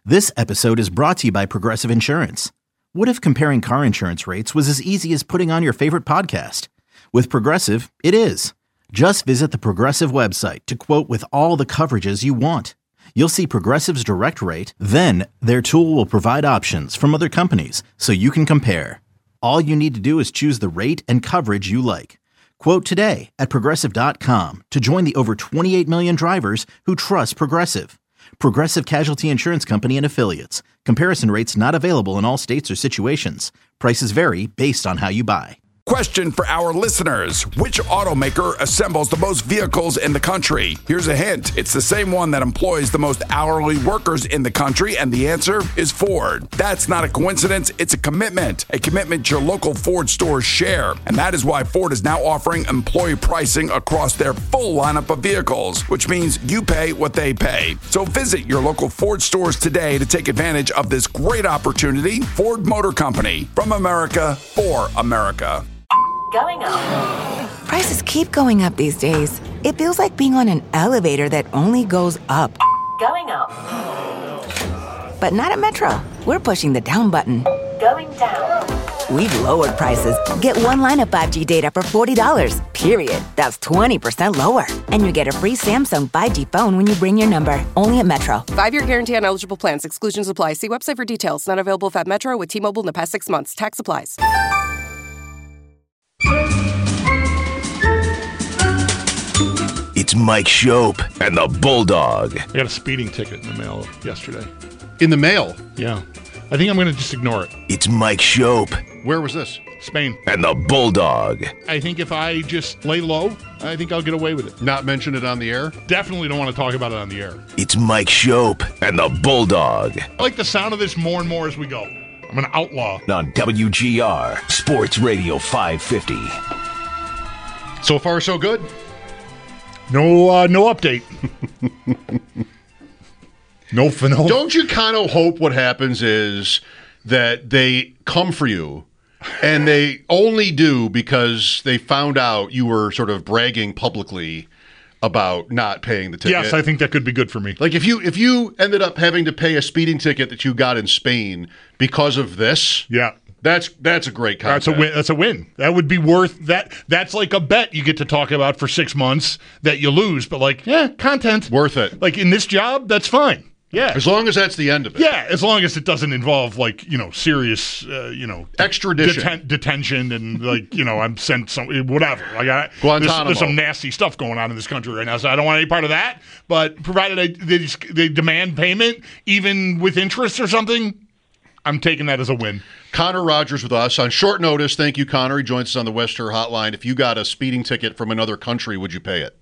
This episode is brought to you by Progressive Insurance. What if comparing car insurance rates was as easy as putting on your favorite podcast? With Progressive, it is. Just visit the Progressive website to quote with all the coverages you want. You'll see Progressive's direct rate, then their tool will provide options from other companies so you can compare. All you need to do is choose the rate and coverage you like. Quote today at Progressive.com to join the over 28 million drivers who trust Progressive. Progressive Casualty Insurance Company and Affiliates. Comparison rates not available in all states or situations. Prices vary based on how you buy. Question for our listeners. Which automaker assembles the most vehicles in the country? Here's a hint. It's the same one that employs the most hourly workers in the country, and the answer is Ford. That's not a coincidence. It's a commitment your local Ford stores share. And that is why Ford is now offering employee pricing across their full lineup of vehicles, which means you pay what they pay. So visit your local Ford stores today to take advantage of this great opportunity. Ford Motor Company, from America for America. Going up. Prices keep going up these days. It feels like being on an elevator that only goes up. Going up. But not at Metro. We're pushing the down button. Going down. We've lowered prices. Get one line of 5G data for $40, period. That's 20% lower. And you get a free Samsung 5G phone when you bring your number. Only at Metro. 5-year guarantee on eligible plans. Exclusions apply. See website for details. Not available at Metro with T-Mobile in the past 6 months. Tax applies. It's Mike Shope and the Bulldog. I got a speeding ticket in the mail yesterday. In the mail? Yeah. I think I'm going to just ignore it. It's Mike Shope. Where was this? Spain. And the Bulldog. I think if I just lay low, I think I'll get away with it. Not mention it on the air? Definitely don't want to talk about it on the air. It's Mike Shope and the Bulldog. I like the sound of this more and more as we go. I'm an outlaw. On WGR, Sports Radio 550. So far, so good? No update. No. Don't you kind of hope what happens is that they come for you, and they only do because they found out you were sort of bragging publicly about not paying the ticket? Yes, I think that could be good for me. Like if you ended up having to pay a speeding ticket that you got in Spain because of this, yeah. That's a great concept. That's a win. That would be worth that. That's like a bet you get to talk about for 6 months that you lose, but content. Worth it. Like in this job, that's fine. Yeah. As long as that's the end of it. Yeah, as long as it doesn't involve serious extradition, detention, and I'm sent some whatever. Guantanamo. There's some nasty stuff going on in this country right now, so I don't want any part of that. But provided they demand payment, even with interest or something, I'm taking that as a win. Connor Rogers with us on short notice. Thank you, Connor. He joins us on the Western Hotline. If you got a speeding ticket from another country, would you pay it?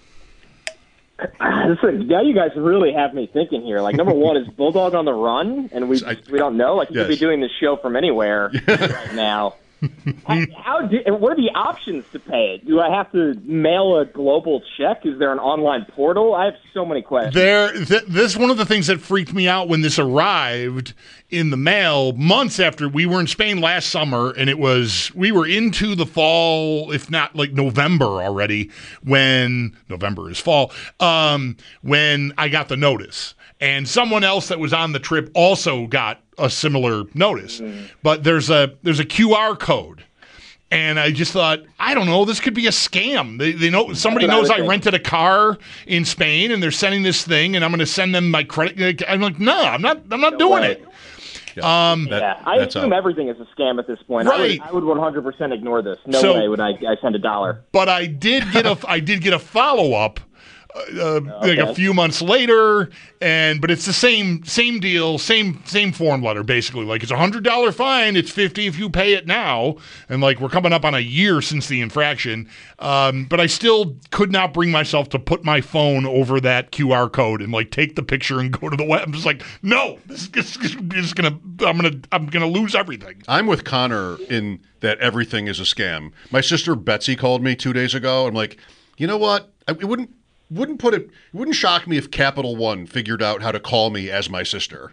Now you guys really have me thinking here. Like, number one, is Bulldog on the run? And we don't know. Like, he could be doing this show from anywhere right now. What are the options to pay it? Do I have to mail a global check? Is there an online portal? I have so many questions. This is one of the things that freaked me out when this arrived in the mail months after we were in Spain last summer, and we were into the fall, if not like November already, when November is fall, when I got the notice. And someone else that was on the trip also got a similar notice. But there's a QR code. And I just thought, I don't know, this could be a scam. They know somebody knows I rented a car in Spain and they're sending this thing and I'm going to send them my credit. I'm like, no, I'm not doing it. I assume everything is a scam at this point. Right. I would 100% ignore this. No way would I send $1. But I did get a follow-up like a few months later, but it's the same deal, same form letter basically. Like, it's $100 fine, it's $50 if you pay it now, and like we're coming up on a year since the infraction. But I still could not bring myself to put my phone over that QR code and like take the picture and go to the web. I'm just like, no, I'm gonna lose everything. I'm with Connor in that everything is a scam. My sister Betsy called me 2 days ago. I'm like, you know what? It wouldn't shock me if Capital One figured out how to call me as my sister.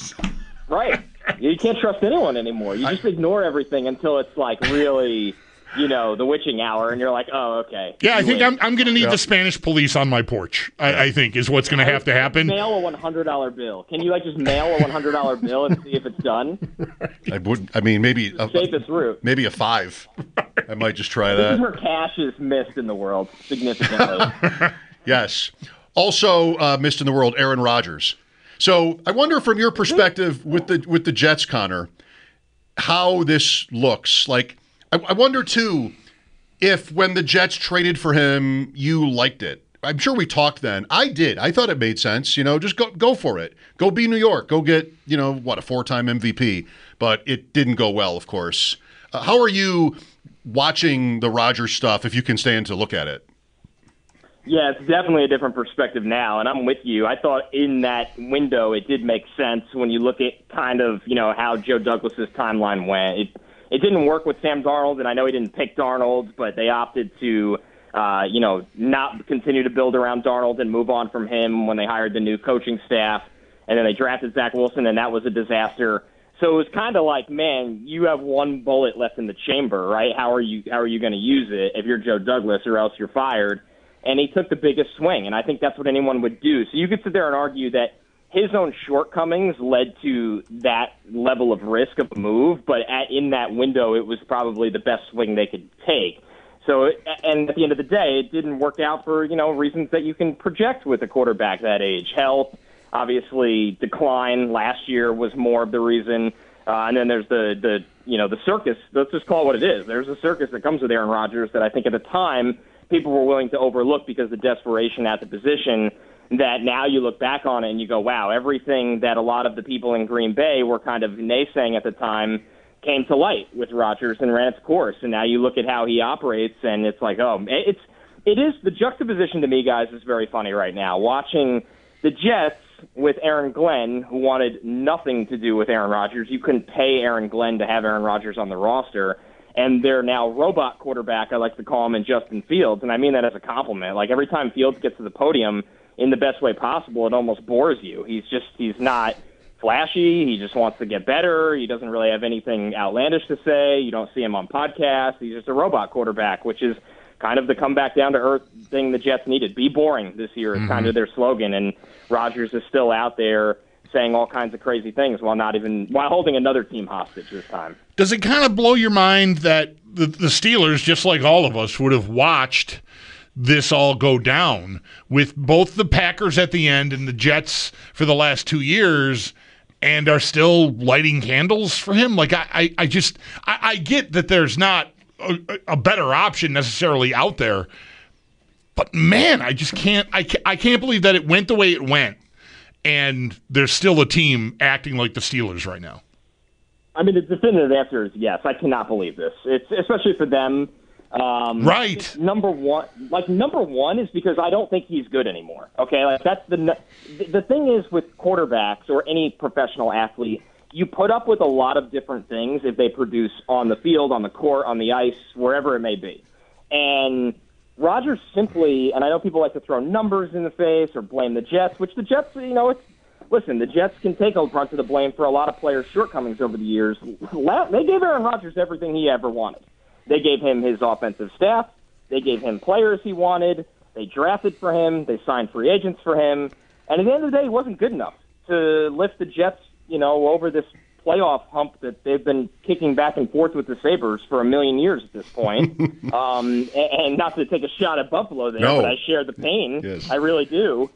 Right. You can't trust anyone anymore. You just ignore everything until it's like really the witching hour, and you're like, oh, okay. Yeah, I think I'm going to need the Spanish police on my porch, I think, is what's going to have to happen. Mail a $100 bill. Can you, just mail a $100 bill and see if it's done? Maybe the safest route. Maybe a 5. I might just try This that. is where cash is missed in the world, significantly. Yes. Also missed in the world, Aaron Rodgers. So I wonder, from your perspective with the Jets, Connor, how this looks. Like, I wonder, too, if when the Jets traded for him, you liked it. I'm sure we talked then. I did. I thought it made sense. Just go for it. Go be New York. Go get, a 4-time MVP. But it didn't go well, of course. How are you watching the Rodgers stuff, if you can stand to look at it? Yeah, it's definitely a different perspective now, and I'm with you. I thought in that window it did make sense when you look at kind of, how Joe Douglas's timeline went. It didn't work with Sam Darnold, and I know he didn't pick Darnold, but they opted to, not continue to build around Darnold and move on from him when they hired the new coaching staff, and then they drafted Zach Wilson, and that was a disaster. So it was kind of like, man, you have one bullet left in the chamber, right? How are you going to use it if you're Joe Douglas, or else you're fired? And he took the biggest swing, and I think that's what anyone would do. So you could sit there and argue that his own shortcomings led to that level of risk of a move, but in that window, it was probably the best swing they could take. So, and at the end of the day, it didn't work out for, reasons that you can project with a quarterback that age. Health, obviously, decline last year was more of the reason. And then there's the circus. Let's just call it what it is. There's a circus that comes with Aaron Rodgers that I think at the time people were willing to overlook because of the desperation at the position, that now you look back on it and you go, wow, everything that a lot of the people in Green Bay were kind of naysaying at the time came to light with Rodgers and ran its course. And now you look at how he operates, and it's like, it is the juxtaposition to me, guys, is very funny right now. Watching the Jets with Aaron Glenn, who wanted nothing to do with Aaron Rodgers. You couldn't pay Aaron Glenn to have Aaron Rodgers on the roster. And they're now robot quarterback, I like to call him, in Justin Fields. And I mean that as a compliment. Like, every time Fields gets to the podium in the best way possible, it almost bores you. He's not flashy. He just wants to get better. He doesn't really have anything outlandish to say. You don't see him on podcasts. He's just a robot quarterback, which is kind of the comeback down to earth thing the Jets needed. Be boring this year is kind of their slogan. And Rodgers is still out there saying all kinds of crazy things while holding another team hostage this time. Does it kind of blow your mind that the Steelers, just like all of us, would have watched this all go down with both the Packers at the end and the Jets for the last 2 years, and are still lighting candles for him? Like, I get that there's not a better option necessarily out there, but man, I just can't believe that it went the way it went, and there's still a team acting like the Steelers right now. I mean, the definitive answer is yes. I cannot believe this. It's especially for them. Right. Number one is because I don't think he's good anymore. Okay, like that's the thing is with quarterbacks or any professional athlete, you put up with a lot of different things if they produce on the field, on the court, on the ice, wherever it may be. And Rodgers simply, and I know people like to throw numbers in the face or blame the Jets, which the Jets, listen, the Jets can take a brunt of the blame for a lot of players' shortcomings over the years. They gave Aaron Rodgers everything he ever wanted. They gave him his offensive staff. They gave him players he wanted. They drafted for him. They signed free agents for him. And at the end of the day, he wasn't good enough to lift the Jets, over this playoff hump that they've been kicking back and forth with the Sabres for a million years at this point. And not to take a shot at Buffalo there, but I share the pain. Yes. I really do.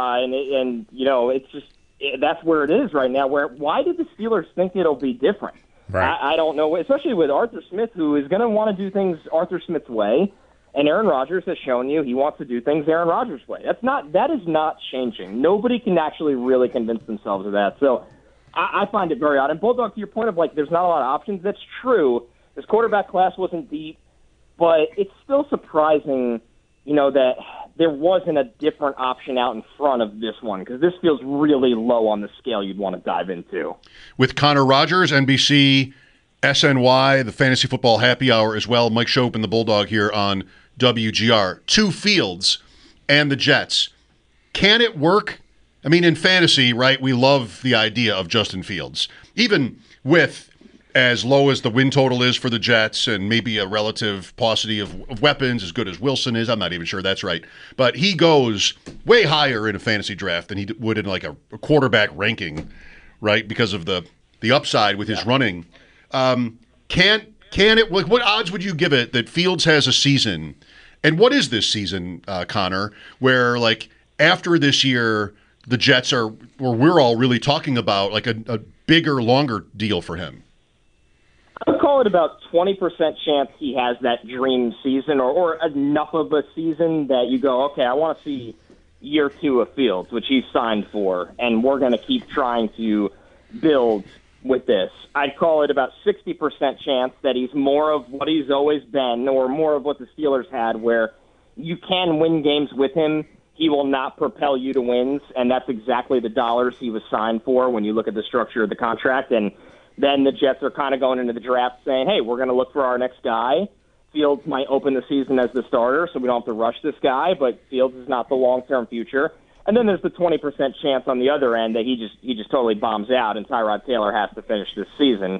It's just that's where it is right now. Why did the Steelers think it'll be different? Right. I don't know, especially with Arthur Smith, who is going to want to do things Arthur Smith's way, and Aaron Rodgers has shown you he wants to do things Aaron Rodgers' way. That is not changing. Nobody can actually really convince themselves of that. So I find it very odd. And Bulldog, to your point of there's not a lot of options, that's true. This quarterback class wasn't deep, but it's still surprising, that there wasn't a different option out in front of this one, because this feels really low on the scale you'd want to dive into. With Connor Rodgers, NBC, SNY, the Fantasy Football Happy Hour as well, Mike Schopp and the Bulldog here on WGR. 2 Fields and the Jets. Can it work? I mean, in fantasy, right, we love the idea of Justin Fields. Even with as low as the win total is for the Jets and maybe a relative paucity of weapons, as good as Wilson is. I'm not even sure that's right. But he goes way higher in a fantasy draft than he would in like a quarterback ranking, right, because of the upside with his running. What odds would you give it that Fields has a season? And what is this season, Connor, where like after this year, the Jets are, or we're all really talking about like a bigger, longer deal for him? I would call it about 20% chance he has that dream season or enough of a season that you go, okay, I want to see year 2 of Fields, which he's signed for, and we're going to keep trying to build with this. I'd call it about 60% chance that he's more of what he's always been or more of what the Steelers had, where you can win games with him. He will not propel you to wins, and that's exactly the dollars he was signed for when you look at the structure of the contract. And then the Jets are kind of going into the draft saying, hey, we're going to look for our next guy. Fields might open the season as the starter, so we don't have to rush this guy, but Fields is not the long-term future. And then there's the 20% chance on the other end that he just totally bombs out and Tyrod Taylor has to finish this season.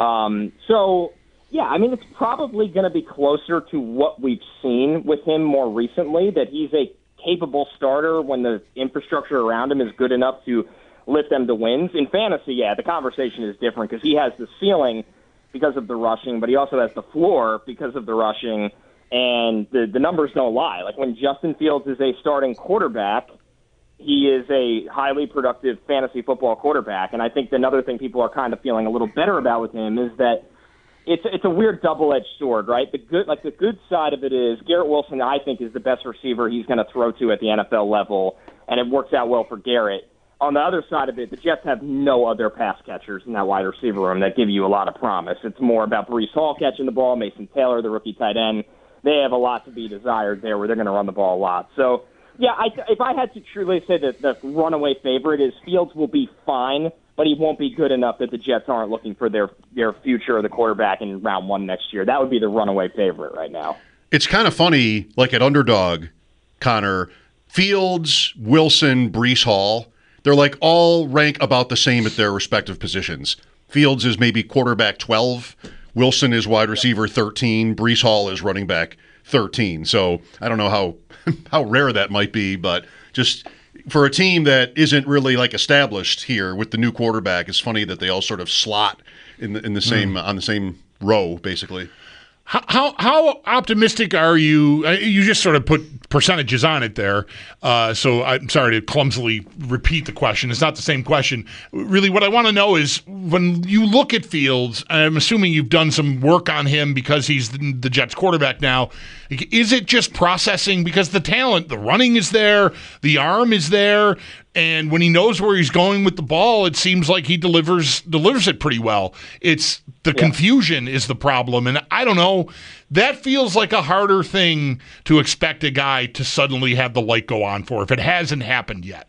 So, yeah, I mean, it's probably going to be closer to what we've seen with him more recently, that he's a capable starter when the infrastructure around him is good enough to lift them to wins. In fantasy, yeah, the conversation is different because he has the ceiling because of the rushing, but he also has the floor because of the rushing, and the numbers don't lie. Like when Justin Fields is a starting quarterback, he is a highly productive fantasy football quarterback. And I think another thing people are kind of feeling a little better about with him is that it's a weird double-edged sword, right? The good side of it is Garrett Wilson, I think, is the best receiver he's going to throw to at the NFL level, and it works out well for Garrett. On the other side of it, the Jets have no other pass catchers in that wide receiver room that give you a lot of promise. It's more about Breece Hall catching the ball, Mason Taylor, the rookie tight end. They have a lot to be desired there where they're going to run the ball a lot. So, yeah, if I had to truly say that the runaway favorite is Fields will be fine, but he won't be good enough that the Jets aren't looking for their future or the quarterback in round 1 next year. That would be the runaway favorite right now. It's kind of funny, like at Underdog, Connor, Fields, Wilson, Breece Hall, they're like all rank about the same at their respective positions. Fields is maybe quarterback 12. Wilson is wide receiver 13. Breece Hall is running back 13. So I don't know how rare that might be, but just for a team that isn't really like established here with the new quarterback, it's funny that they all sort of slot in the same on the same row, basically. How optimistic are you? You just sort of put percentages on it there, so I'm sorry to clumsily repeat the question. It's not the same question. Really, what I want to know is when you look at Fields, I'm assuming you've done some work on him because he's the Jets quarterback now. Is it just processing? Because the talent, the running is there, the arm is there, and when he knows where he's going with the ball, it seems like he delivers it pretty well. It's the confusion is the problem, and I don't know. That feels like a harder thing to expect a guy to suddenly have the light go on for if it hasn't happened yet.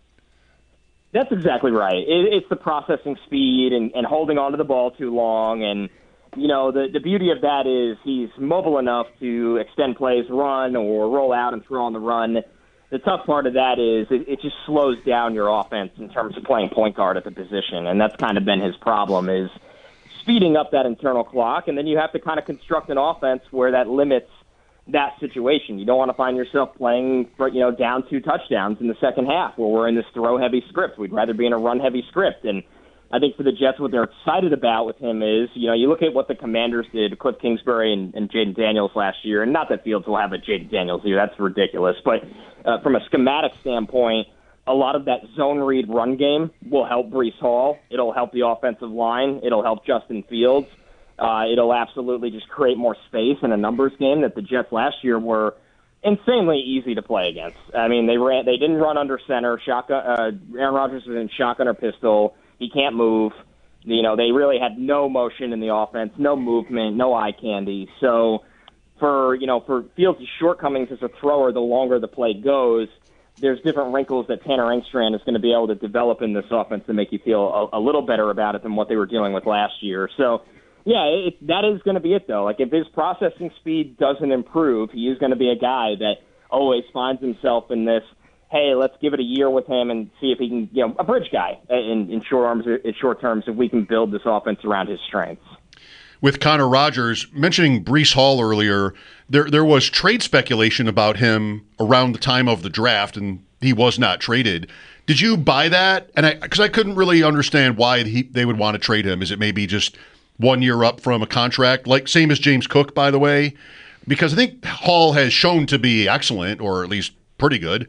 That's exactly right. It's the processing speed and holding on to the ball too long. And, you know, the beauty of that is he's mobile enough to extend plays, run, or roll out and throw on the run. The tough part of that is it just slows down your offense in terms of playing point guard at the position. And that's kind of been his problem is speeding up that internal clock, and then you have to kind of construct an offense where that limits that situation. You don't want to find yourself playing for, down 2 touchdowns in the second half where we're in this throw-heavy script. We'd rather be in a run-heavy script. And I think for the Jets, what they're excited about with him is, you look at what the Commanders did, Cliff Kingsbury and Jaden Daniels last year, and not that Fields will have a Jaden Daniels year, that's ridiculous, but from a schematic standpoint, a lot of that zone read run game will help Breece Hall. It'll help the offensive line. It'll help Justin Fields. It'll absolutely just create more space in a numbers game that the Jets last year were insanely easy to play against. I mean, they didn't run under center. Aaron Rodgers was in shotgun or pistol. He can't move. They really had no motion in the offense, no movement, no eye candy. So for Fields' shortcomings as a thrower, the longer the play goes, there's different wrinkles that Tanner Engstrand is going to be able to develop in this offense to make you feel a little better about it than what they were dealing with last year. So, yeah, that is going to be it, though. Like, if his processing speed doesn't improve, he is going to be a guy that always finds himself in this, hey, let's give it a year with him and see if he can, a bridge guy in short terms, if we can build this offense around his strengths. with Connor Rogers, mentioning Breece Hall earlier, there was trade speculation about him around the time of the draft, and he was not traded. Did you buy that? And because I couldn't really understand why they would want to trade him. Is it maybe just 1 year up from a contract, like same as James Cook, by the way? Because I think Hall has shown to be excellent, or at least pretty good.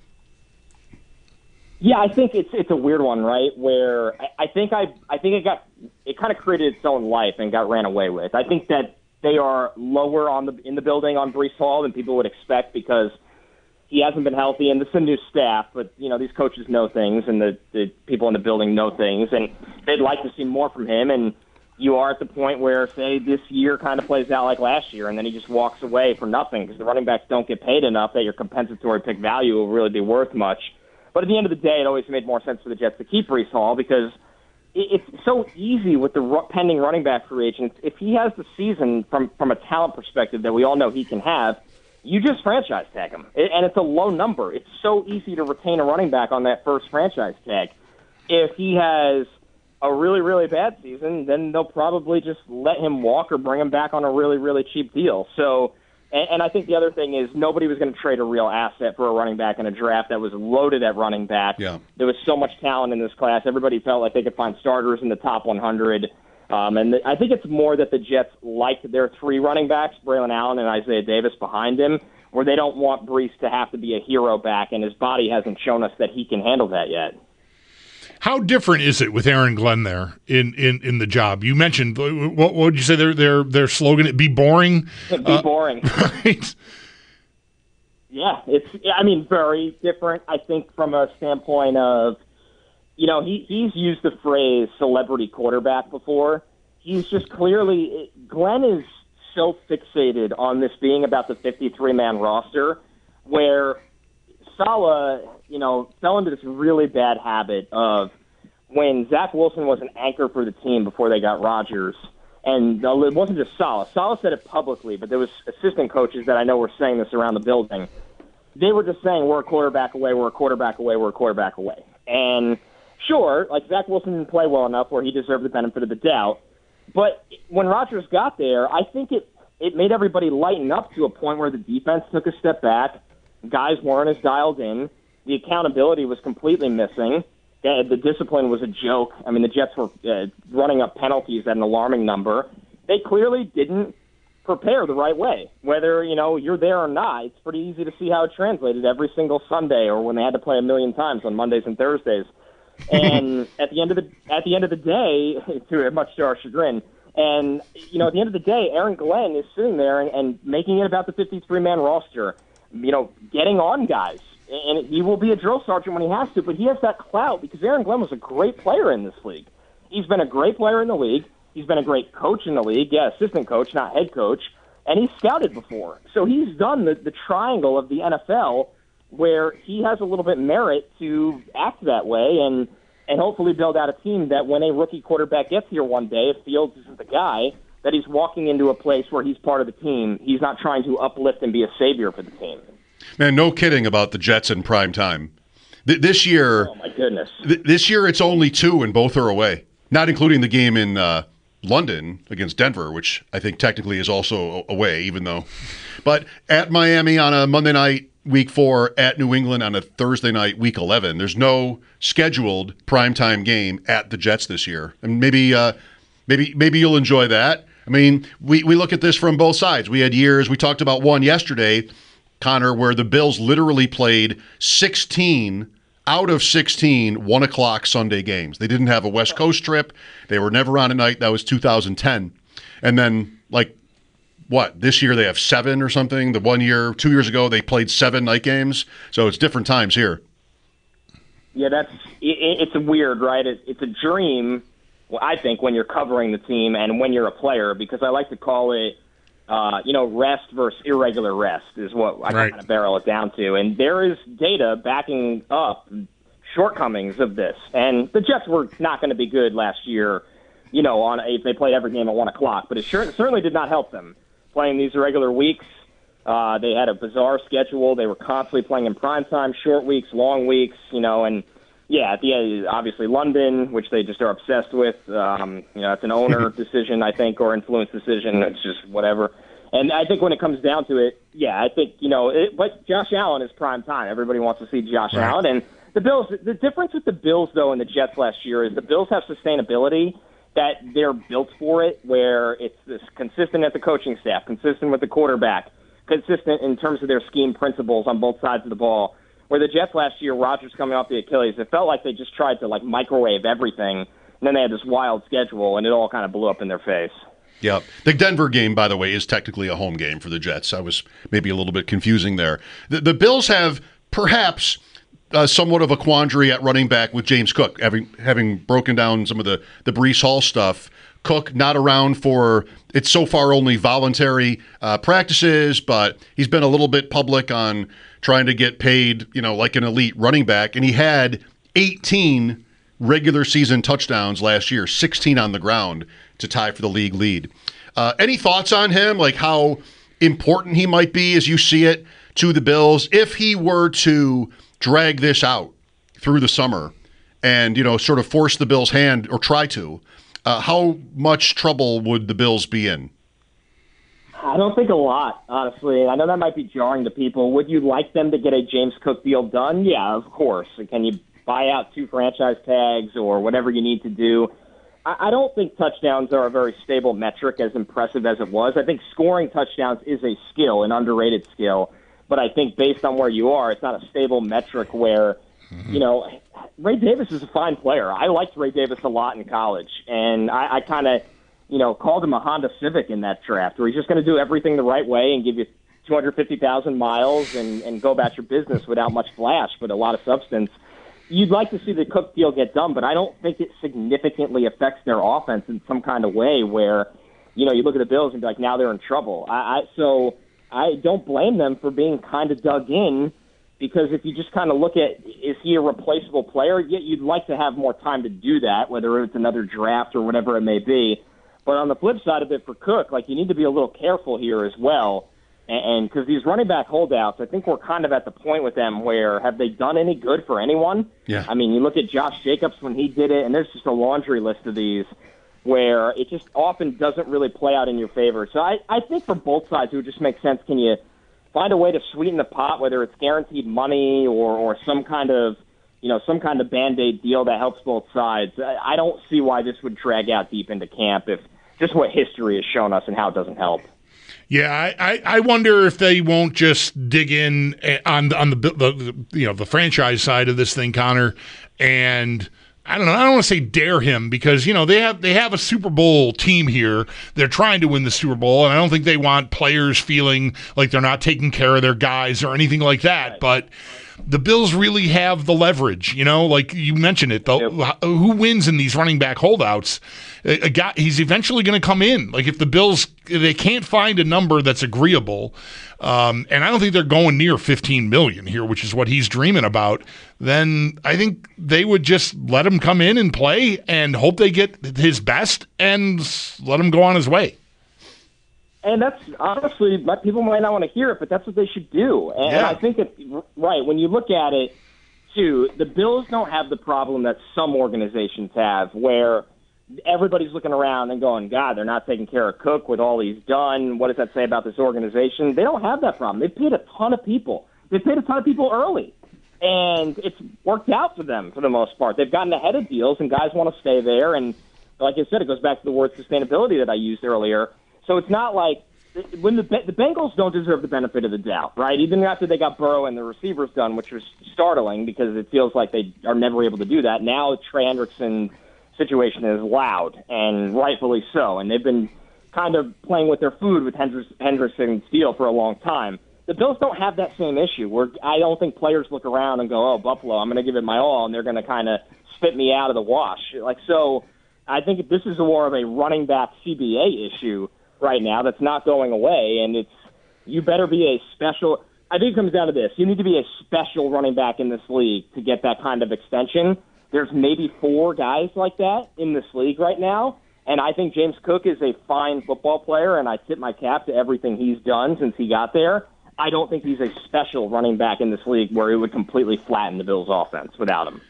Yeah, I think it's a weird one, right? Where I think it kind of created its own life and got ran away with. I think that they are lower in the building on Breece Hall than people would expect because he hasn't been healthy, and this is a new staff. But these coaches know things, and the people in the building know things, and they'd like to see more from him. And you are at the point where, say, this year kind of plays out like last year, and then he just walks away for nothing because the running backs don't get paid enough that your compensatory pick value will really be worth much. But at the end of the day, it always made more sense for the Jets to keep Breece Hall because it's so easy with the pending running back free agent. If he has the season from a talent perspective that we all know he can have, you just franchise tag him. And it's a low number. It's so easy to retain a running back on that first franchise tag. If he has a really, really bad season, then they'll probably just let him walk or bring him back on a really, really cheap deal. So, and I think the other thing is nobody was going to trade a real asset for a running back in a draft that was loaded at running back. Yeah. There was so much talent in this class. Everybody felt like they could find starters in the top 100. I think it's more that the Jets like their three running backs, Braylon Allen and Isaiah Davis, behind him, where they don't want Breece to have to be a hero back, and his body hasn't shown us that he can handle that yet. How different is it with Aaron Glenn there in the job? You mentioned, what would you say their slogan? Be boring? Be boring. Right. Yeah, it's very different, I think, from a standpoint of, he's used the phrase celebrity quarterback before. He's just clearly, Glenn is so fixated on this being about the 53-man roster where Saleh, fell into this really bad habit of when Zach Wilson was an anchor for the team before they got Rodgers, and it wasn't just Saleh. Saleh said it publicly, but there was assistant coaches that I know were saying this around the building. They were just saying, we're a quarterback away, we're a quarterback away, we're a quarterback away. And sure, Zach Wilson didn't play well enough where he deserved the benefit of the doubt, but when Rodgers got there, I think it made everybody lighten up to a point where the defense took a step back. Guys weren't as dialed in. The accountability was completely missing. The discipline was a joke. I mean, the Jets were running up penalties at an alarming number. They clearly didn't prepare the right way. Whether, you're there or not, it's pretty easy to see how it translated every single Sunday or when they had to play a million times on Mondays and Thursdays. And at the end of the day, much to our chagrin, and, at the end of the day, Aaron Glenn is sitting there and making it about the 53-man roster, getting on guys. And he will be a drill sergeant when he has to, but he has that clout because Aaron Glenn was a great player in this league. He's been a great player in the league. He's been a great coach in the league. Yeah, assistant coach, not head coach. And he's scouted before. So he's done the triangle of the NFL where he has a little bit merit to act that way and hopefully build out a team that when a rookie quarterback gets here one day, if Fields isn't the guy, that he's walking into a place where he's part of the team. He's not trying to uplift and be a savior for the team. Man, no kidding about the Jets in prime time. This year, oh my goodness, this year it's only 2 and both are away, not including the game in London against Denver, which I think technically is also away, even though. But at Miami on a Monday night, week 4, at New England on a Thursday night, week 11. There's no scheduled primetime game at the Jets this year, and maybe you'll enjoy that. I mean, we look at this from both sides. We had years. We talked about one yesterday, Connor, where the Bills literally played 16 out of 16 1 o'clock Sunday games. They didn't have a West Coast trip. They were never on at night. That was 2010. And then, this year they have 7 or something. The 2 years ago, they played 7 night games. So it's different times here. Yeah, it's weird, right? It's a dream, I think, when you're covering the team and when you're a player, because I like to call it, rest versus irregular rest is what I kind of barrel it down to. And there is data backing up shortcomings of this. And the Jets were not going to be good last year, if they played every game at 1 o'clock. But it certainly did not help them playing these irregular weeks. They had a bizarre schedule. They were constantly playing in primetime, short weeks, long weeks, and Yeah, at the end, obviously London, which they just are obsessed with. It's an owner decision, I think, or influence decision. It's just whatever. And I think when it comes down to it, yeah, I think, but Josh Allen is prime time. Everybody wants to see Josh Allen. And the Bills, the difference with the Bills, though, and the Jets last year is the Bills have sustainability that they're built for it, where it's this consistent at the coaching staff, consistent with the quarterback, consistent in terms of their scheme principles on both sides of the ball. Where the Jets last year, Rodgers coming off the Achilles, it felt like they just tried to microwave everything, and then they had this wild schedule, and it all kind of blew up in their face. Yeah. The Denver game, by the way, is technically a home game for the Jets. I was maybe a little bit confusing there. The Bills have perhaps somewhat of a quandary at running back with James Cook, having broken down some of the Breece Hall stuff. Cook not around for, it's so far only voluntary practices, but he's been a little bit public on trying to get paid, like an elite running back. And he had 18 regular season touchdowns last year, 16 on the ground to tie for the league lead. Any thoughts on him, like how important he might be as you see it to the Bills if he were to drag this out through the summer and, sort of force the Bills' hand or try to? How much trouble would the Bills be in? I don't think a lot, honestly. I know that might be jarring to people. Would you like them to get a James Cook deal done? Yeah, of course. Can you buy out 2 franchise tags or whatever you need to do? I don't think touchdowns are a very stable metric, as impressive as it was. I think scoring touchdowns is a skill, an underrated skill. But I think based on where you are, it's not a stable metric where, Ray Davis is a fine player. I liked Ray Davis a lot in college. And I kind of, called him a Honda Civic in that draft, where he's just going to do everything the right way and give you 250,000 miles and go about your business without much flash, but a lot of substance. You'd like to see the Cook deal get done, but I don't think it significantly affects their offense in some kind of way where, you look at the Bills and be like, now they're in trouble. So I don't blame them for being kind of dug in, because if you just kind of look at, is he a replaceable player? You'd like to have more time to do that, whether it's another draft or whatever it may be. But on the flip side of it for Cook, you need to be a little careful here as well. And because these running back holdouts, I think we're kind of at the point with them where have they done any good for anyone? Yeah. I mean, you look at Josh Jacobs when he did it, and there's just a laundry list of these where it just often doesn't really play out in your favor. So I think for both sides, it would just make sense. Can you find a way to sweeten the pot, whether it's guaranteed money or some kind of Band-Aid deal that helps both sides? I don't see why this would drag out deep into camp if just what history has shown us and how it doesn't help. Yeah, I wonder if they won't just dig in on the franchise side of this thing, Connor, and I don't know. I don't want to say dare him because they have a Super Bowl team here. They're trying to win the Super Bowl, and I don't think they want players feeling like they're not taking care of their guys or anything like that. Right. But the Bills really have the leverage, like you mentioned it. Who wins in these running back holdouts? A guy, he's eventually going to come in. Like if the Bills, they can't find a number that's agreeable, and I don't think they're going near $15 million here, which is what he's dreaming about. Then I think they would just let him come in and play and hope they get his best and let him go on his way. And that's honestly, people might not want to hear it, but that's what they should do. And I think that, right, when you look at it, too, the Bills don't have the problem that some organizations have where everybody's looking around and going, God, they're not taking care of Cook with all he's done. What does that say about this organization? They don't have that problem. They've paid a ton of people. They've paid a ton of people early. And it's worked out for them for the most part. They've gotten ahead of deals, and guys want to stay there. And like I said, it goes back to the word sustainability that I used earlier. So it's not like when the Bengals don't deserve the benefit of the doubt, right? Even after they got Burrow and the receivers done, which was startling because it feels like they are never able to do that. Now Trey Hendrickson's situation is loud, and rightfully so. And they've been kind of playing with their food with Hendrickson's deal for a long time. The Bills don't have that same issue where I don't think players look around and go, oh, Buffalo, I'm going to give it my all, and they're going to kind of spit me out of the wash. So I think this is more of a running back CBA issue right now that's not going away, and you better be a special – I think it comes down to this. You need to be a special running back in this league to get that kind of extension. There's maybe 4 guys like that in this league right now, and I think James Cook is a fine football player, and I tip my cap to everything he's done since he got there. I don't think he's a special running back in this league where it would completely flatten the Bills' offense without him.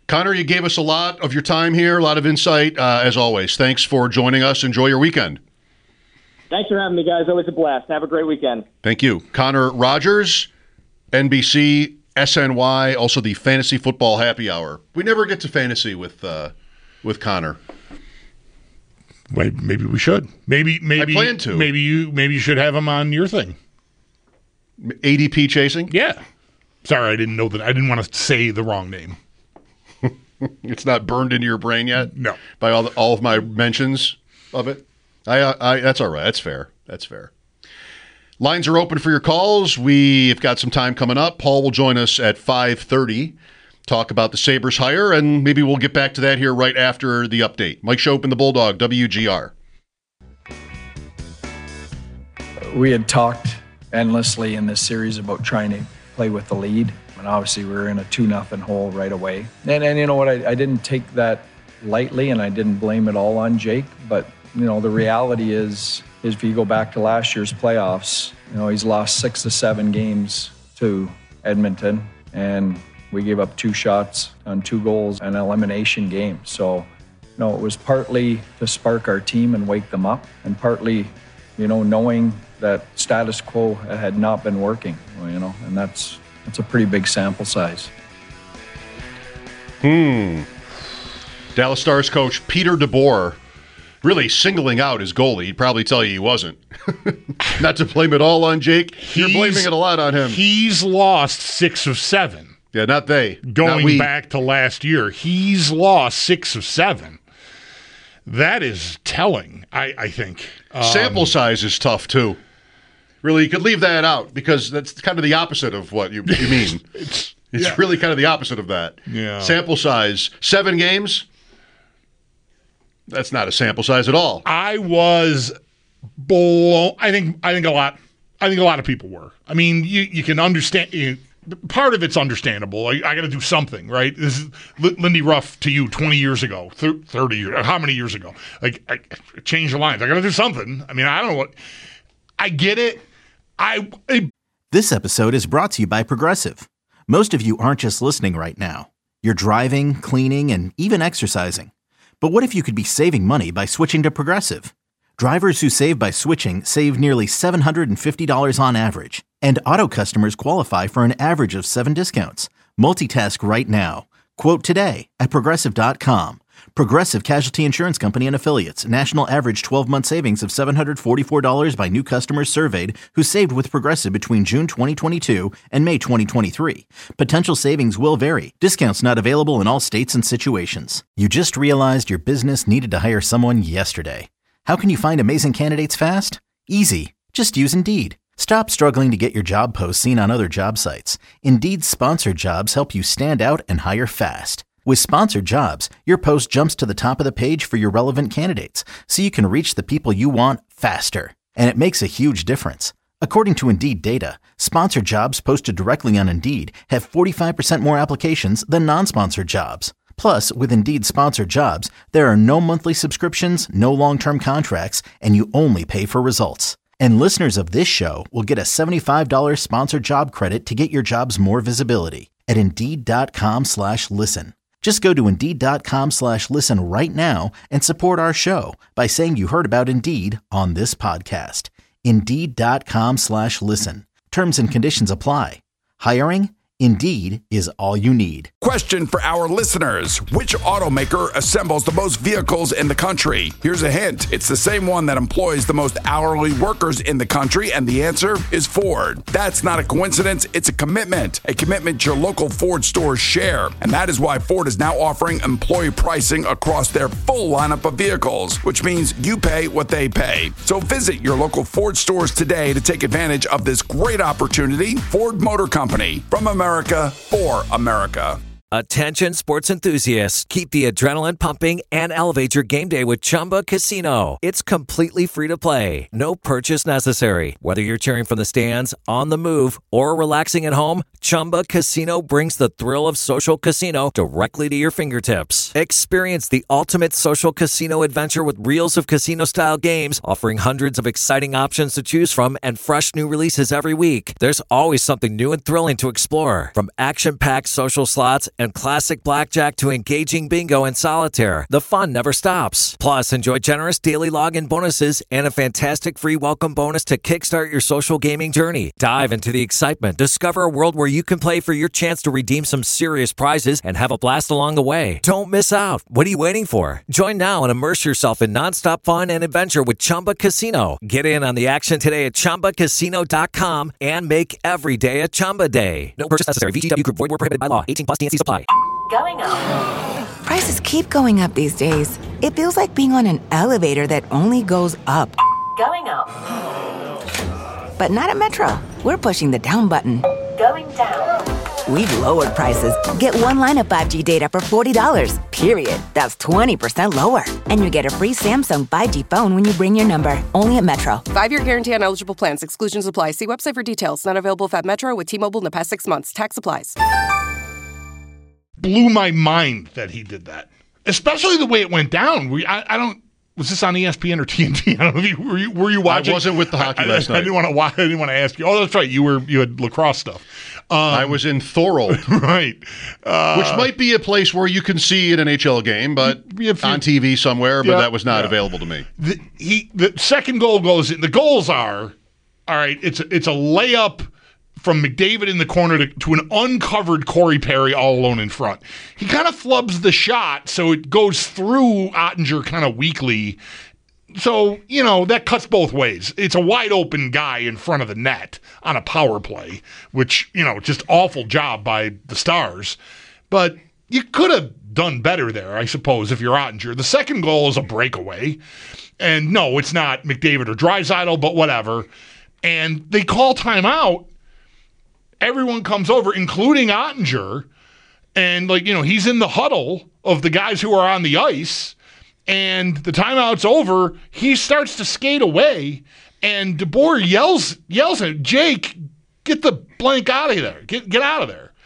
Connor, you gave us a lot of your time here, a lot of insight, as always. Thanks for joining us. Enjoy your weekend. Thanks for having me, guys. Always a blast. Have a great weekend. Thank you. Connor Rogers, NBC, SNY, also the Fantasy Football Happy Hour. We never get to fantasy with Connor. Wait, maybe we should. Maybe I plan to. Maybe you should have him on your thing. ADP chasing? Yeah. Sorry, I didn't know that. I didn't want to say the wrong name. It's not burned into your brain yet? No. By all of my mentions of it? I that's all right. That's fair. That's fair. Lines are open for your calls. We've got some time coming up. Paul will join us at 5:30. Talk about the Sabres hire, and maybe we'll get back to that here right after the update. Mike Schopp and the Bulldog, WGR. We had talked endlessly in this series about trying to play with the lead. And obviously we were in a 2-0 hole right away. And you know what, I didn't take that lightly, and I didn't blame it all on Jake. But, you know, the reality is if you go back to last year's playoffs, you know, he's lost 6 to 7 games to Edmonton. And we gave up 2 shots on 2 goals, an elimination game. So, you know, it was partly to spark our team and wake them up, and partly, you know, knowing that status quo had not been working, you know, and that's a pretty big sample size. Dallas Stars coach Peter DeBoer really singling out his goalie. He'd probably tell you he wasn't. Not to blame it all on Jake. You're blaming it a lot on him. He's lost 6 of 7. Yeah, not they. Going back to last year, he's lost 6 of 7. That is telling, I think. Sample size is tough, too. Really, you could leave that out, because that's kind of the opposite of what you mean. It's really kind of the opposite of that. Yeah. Sample size, 7 games? That's not a sample size at all. I was blown. I think a lot of people were. I mean, you can understand. Part of it's understandable. I got to do something, right? This is Lindy Ruff to you 20 years ago, 30 years. How many years ago? Like, I changed the lines. I got to do something. I mean, I don't know what. I get it. This episode is brought to you by Progressive. Most of you aren't just listening right now. You're driving, cleaning, and even exercising. But what if you could be saving money by switching to Progressive? Drivers who save by switching save nearly $750 on average. And auto customers qualify for an average of 7 discounts. Multitask right now. Quote today at Progressive.com. Progressive Casualty Insurance Company and Affiliates. National average 12-month savings of $744 by new customers surveyed who saved with Progressive between June 2022 and May 2023. Potential savings will vary. Discounts not available in all states and situations. You just realized your business needed to hire someone yesterday. How can you find amazing candidates fast? Easy. Just use Indeed. Stop struggling to get your job posts seen on other job sites. Indeed's sponsored jobs help you stand out and hire fast. With sponsored jobs, your post jumps to the top of the page for your relevant candidates, so you can reach the people you want faster. And it makes a huge difference. According to Indeed data, sponsored jobs posted directly on Indeed have 45% more applications than non-sponsored jobs. Plus, with Indeed sponsored jobs, there are no monthly subscriptions, no long-term contracts, and you only pay for results. And listeners of this show will get a $75 sponsored job credit to get your jobs more visibility at Indeed.com/listen. Just go to Indeed.com/listen right now and support our show by saying you heard about Indeed on this podcast. Indeed.com/listen. Terms and conditions apply. Hiring? Indeed is all you need. Question for our listeners. Which automaker assembles the most vehicles in the country? Here's a hint. It's the same one that employs the most hourly workers in the country, and the answer is Ford. That's not a coincidence. It's a commitment your local Ford stores share. And that is why Ford is now offering employee pricing across their full lineup of vehicles, which means you pay what they pay. So visit your local Ford stores today to take advantage of this great opportunity. Ford Motor Company, from America for America. Attention sports enthusiasts, keep the adrenaline pumping and elevate your game day with Chumba Casino. It's completely free to play. No purchase necessary. Whether you're cheering from the stands, on the move, or relaxing at home, Chumba Casino brings the thrill of social casino directly to your fingertips. Experience the ultimate social casino adventure with reels of casino-style games, offering hundreds of exciting options to choose from and fresh new releases every week. There's always something new and thrilling to explore. From action-packed social slots, and classic blackjack to engaging bingo and solitaire, the fun never stops. Plus, enjoy generous daily login bonuses and a fantastic free welcome bonus to kickstart your social gaming journey. Dive into the excitement. Discover a world where you can play for your chance to redeem some serious prizes and have a blast along the way. Don't miss out. What are you waiting for? Join now and immerse yourself in nonstop fun and adventure with Chumba Casino. Get in on the action today at ChumbaCasino.com and make every day a Chumba day. No purchase necessary. VGW Group. Void where prohibited by law. 18+ TNC supply. Going up. Prices keep going up these days. It feels like being on an elevator that only goes up. Going up. But not at Metro. We're pushing the down button. Going down. We've lowered prices. Get one line of 5G data for $40, period. That's 20% lower. And you get a free Samsung 5G phone when you bring your number. Only at Metro. 5-year guarantee on eligible plans. Exclusions apply. See website for details. Not available if at Metro with T-Mobile in the past 6 months. Tax applies. Blew my mind that he did that. Especially the way it went down. I don't... Was this on ESPN or TNT? I don't know if were you watching? I wasn't with the hockey last night. I didn't want to ask you. Oh, that's right. You had lacrosse stuff. I was in Thorold, right? Which might be a place where you can see an NHL game, but on TV somewhere. But that was not available to me. The second goal goes in. The goals are all right. It's a layup from McDavid in the corner to an uncovered Corey Perry all alone in front. He kind of flubs the shot, so it goes through Ottinger kind of weakly. So, that cuts both ways. It's a wide open guy in front of the net on a power play, which, just awful job by the Stars. But you could have done better there, I suppose, if you're Ottinger. The second goal is a breakaway. And no, it's not McDavid or Draisaitl, but whatever. And they call timeout. Everyone comes over, including Ottinger, and he's in the huddle of the guys who are on the ice, and the timeout's over. He starts to skate away, and DeBoer yells at him, Jake, get the blank out of there. Get out of there.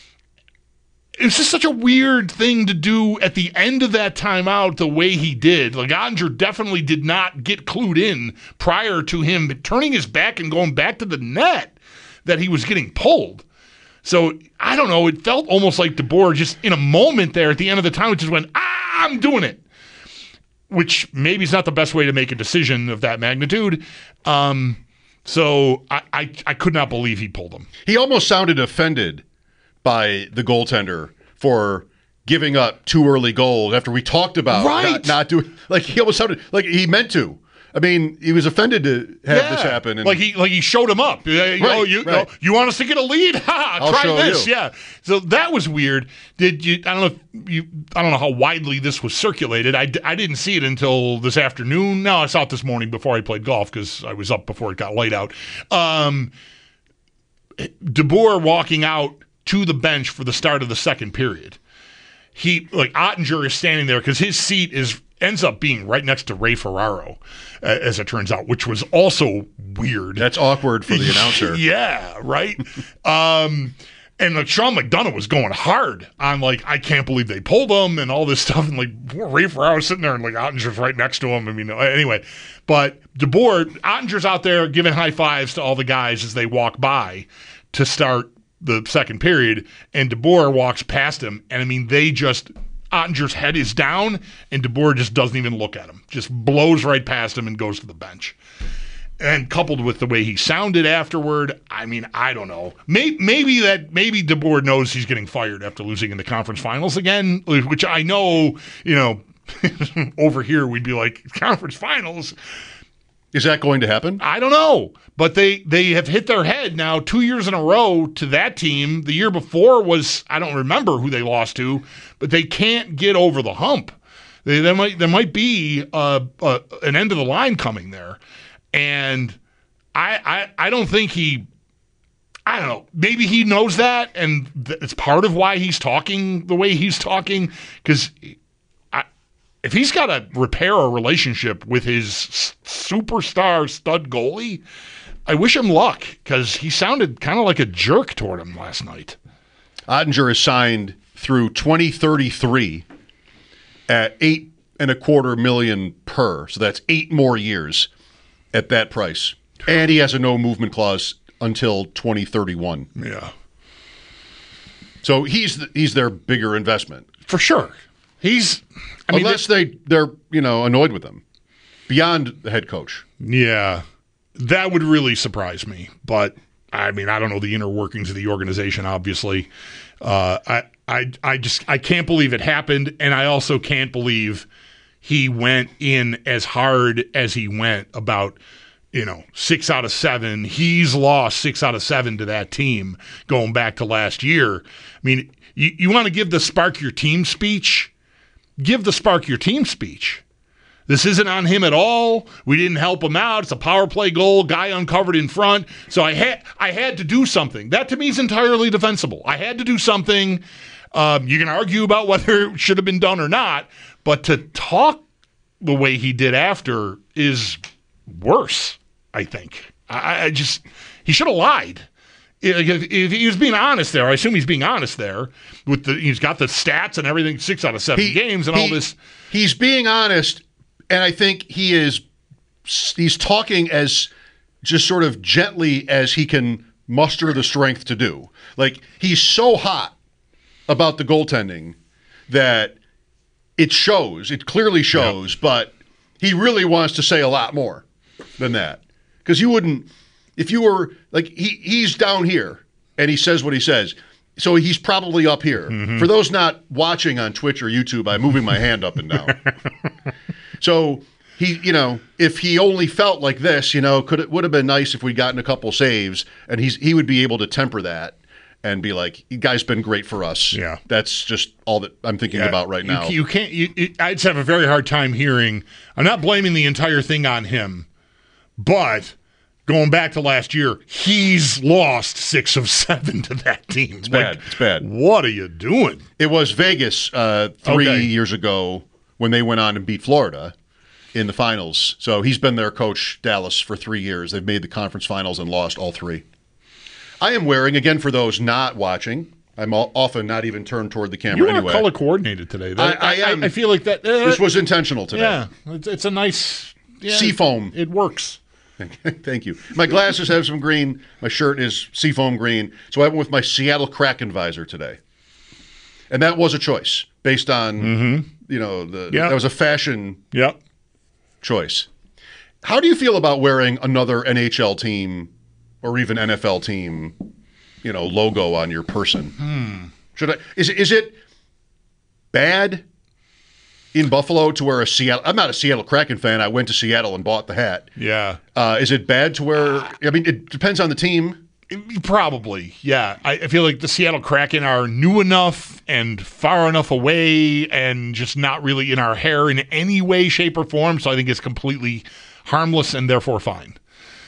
It's just such a weird thing to do at the end of that timeout the way he did. Ottinger definitely did not get clued in prior to him turning his back and going back to the net that he was getting pulled. So, I don't know, it felt almost like DeBoer just in a moment there at the end of the time just went, I'm doing it. Which maybe is not the best way to make a decision of that magnitude. So, I could not believe he pulled him. He almost sounded offended by the goaltender for giving up 2 early goals after we talked about not doing, he almost sounded like he meant to. I mean, he was offended to have this happen. And he showed him up. You want us to get a lead? Try this. Yeah. So that was weird. I don't know how widely this was circulated. I didn't see it until this afternoon. No, I saw it this morning before I played golf because I was up before it got light out. DeBoer walking out to the bench for the start of the second period. Ottinger is standing there because his seat ends up being right next to Ray Ferraro, as it turns out, which was also weird. That's awkward for the announcer. Yeah, right? And Sean McDonough was going hard on, I can't believe they pulled him and all this stuff. And, Ray Ferraro sitting there and, Ottinger's right next to him. I mean, anyway. But DeBoer, Ottinger's out there giving high fives to all the guys as they walk by to start the second period. And DeBoer walks past him. And, I mean, Ottinger's head is down, and DeBoer just doesn't even look at him. Just blows right past him and goes to the bench. And coupled with the way he sounded afterward, I mean, I don't know. Maybe DeBoer knows he's getting fired after losing in the conference finals again, which I know, over here we'd be like, conference finals. Is that going to happen? I don't know. But they have hit their head now 2 years in a row to that team. The year before was, I don't remember who they lost to, but they can't get over the hump. There might be an end of the line coming there. And I don't think I don't know. Maybe he knows that, and it's part of why he's talking the way he's talking, because if he's got to repair a relationship with his superstar stud goalie, I wish him luck, because he sounded kind of like a jerk toward him last night. Ottinger is signed through 2033 at $8.25 million per. So that's 8 more years at that price. And he has a no movement clause until 2031. Yeah. So he's their bigger investment. For sure. Unless they're annoyed with him beyond the head coach. Yeah. That would really surprise me. But, I don't know the inner workings of the organization, obviously. I can't believe it happened, and I also can't believe he went in as hard as he went about 6 out of 7. He's lost 6 out of 7 to that team going back to last year. You want to give the Spark Your Team speech? Give the Spark Your Team speech. This isn't on him at all. We didn't help him out. It's a power play goal, guy uncovered in front. So I had to do something. That to me is entirely defensible. I had to do something. You can argue about whether it should have been done or not, but to talk the way he did after is worse, I think. He should have lied. If he was being honest there, I assume he's being honest there. He's got the stats and everything, 6 out of 7 games and all this. He's being honest, and I think he's talking as just sort of gently as he can muster the strength to do. Like, he's so hot about the goaltending that it shows. It clearly shows, but he really wants to say a lot more than that. Because you wouldn't, if you were, like, he's down here, and he says what he says. So he's probably up here. Mm-hmm. For those not watching on Twitch or YouTube, I'm moving my hand up and down. So he, if he only felt like this, it would have been nice if we'd gotten a couple saves, and he would be able to temper that and be like, "You guys been great for us." Yeah, that's just all that I'm thinking about right now. You can't. I just have a very hard time hearing. I'm not blaming the entire thing on him, but going back to last year, he's lost 6 of 7 to that team. It's bad. It's bad. What are you doing? It was Vegas 3 years ago when they went on and beat Florida in the finals. So he's been their coach, Dallas, for 3 years. They've made the conference finals and lost all 3. I am wearing, again, for those not watching, I'm often not even turned toward the camera anyway. You are color coordinated today. I feel like that. This was intentional today. Yeah, it's a nice seafoam. It works. Thank you. My glasses have some green. My shirt is seafoam green. So I went with my Seattle Kraken visor today. And that was a choice based on, that was a fashion choice. How do you feel about wearing another NHL team or even NFL team, logo on your person? Is it bad in Buffalo to wear a Seattle? I'm not a Seattle Kraken fan. I went to Seattle and bought the hat. Yeah. Is it bad to wear? It depends on the team. Probably, yeah. I feel like the Seattle Kraken are new enough and far enough away and just not really in our hair in any way, shape, or form. So I think it's completely harmless and therefore fine.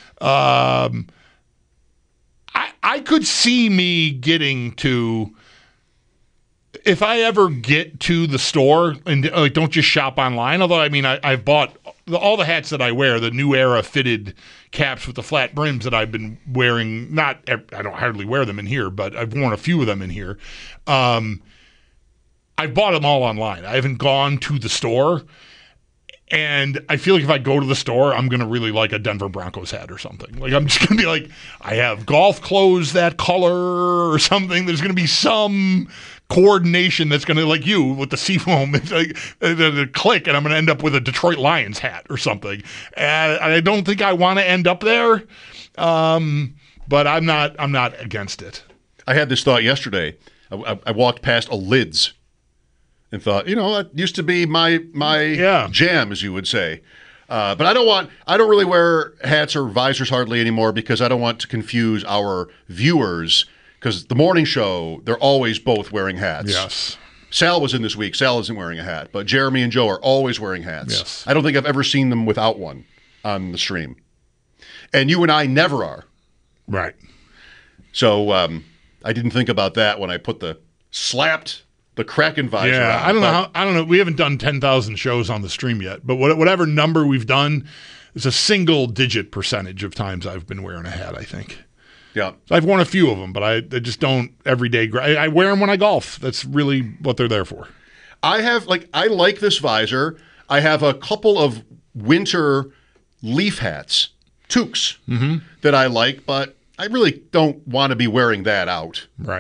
I could see me getting to, if I ever get to the store and don't just shop online. Although I've bought all the hats that I wear, the New Era fitted caps with the flat brims that I've been wearing. I don't hardly wear them in here, but I've worn a few of them in here. I've bought them all online. I haven't gone to the store. And I feel like if I go to the store, I'm going to really like a Denver Broncos hat or something. Like, I'm just going to be like, I have golf clothes that color or something. There's going to be some coordination that's going to, like you, with the seafoam, it's like the click, and I'm going to end up with a Detroit Lions hat or something. And I don't think I want to end up there, but I'm not against it. I had this thought yesterday. I walked past a Lids and thought, that used to be my jam, as you would say. But I don't really wear hats or visors hardly anymore because I don't want to confuse our viewers, because the morning show, they're always both wearing hats. Yes. Sal was in this week. Sal isn't wearing a hat, but Jeremy and Joe are always wearing hats. Yes. I don't think I've ever seen them without one on the stream. And you and I never are. Right. So I didn't think about that when I put the Kraken visor on. I don't know. We haven't done 10,000 shows on the stream yet, but whatever number we've done, it's a single-digit percentage of times I've been wearing a hat, I think. Yeah. So I've worn a few of them, but I just don't every day. I wear them when I golf. That's really what they're there for. I like this visor. I have a couple of winter leaf hats, toques, that I like, but I really don't want to be wearing that out. Right.